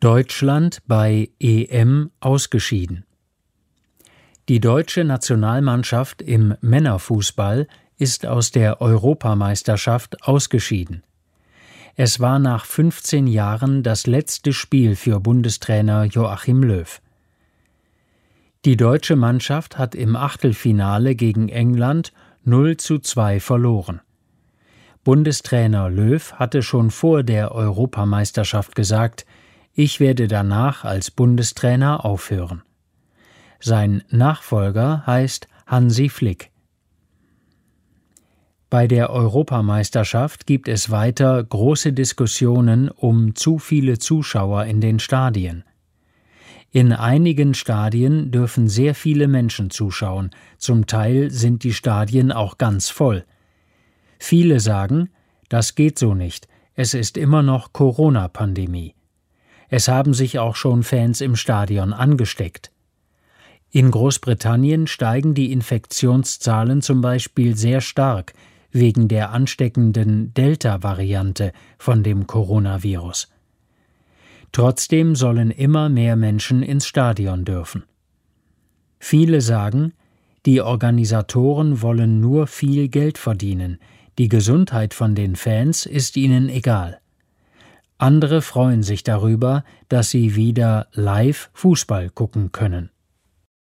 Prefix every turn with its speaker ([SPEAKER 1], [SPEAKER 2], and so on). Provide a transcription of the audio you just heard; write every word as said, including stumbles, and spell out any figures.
[SPEAKER 1] Deutschland bei E M ausgeschieden. Die deutsche Nationalmannschaft im Männerfußball ist aus der Europameisterschaft ausgeschieden. Es war nach fünfzehn Jahren das letzte Spiel für Bundestrainer Joachim Löw. Die deutsche Mannschaft hat im Achtelfinale gegen England null zu zwei verloren. Bundestrainer Löw hatte schon vor der Europameisterschaft gesagt, ich werde danach als Bundestrainer aufhören. Sein Nachfolger heißt Hansi Flick. Bei der Europameisterschaft gibt es weiter große Diskussionen um zu viele Zuschauer in den Stadien. In einigen Stadien dürfen sehr viele Menschen zuschauen, zum Teil sind die Stadien auch ganz voll. Viele sagen, das geht so nicht, es ist immer noch Corona-Pandemie. Es haben sich auch schon Fans im Stadion angesteckt. In Großbritannien steigen die Infektionszahlen zum Beispiel sehr stark wegen der ansteckenden Delta-Variante von dem Coronavirus. Trotzdem sollen immer mehr Menschen ins Stadion dürfen. Viele sagen, die Organisatoren wollen nur viel Geld verdienen, die Gesundheit von den Fans ist ihnen egal. Andere freuen sich darüber, dass sie wieder live Fußball gucken können.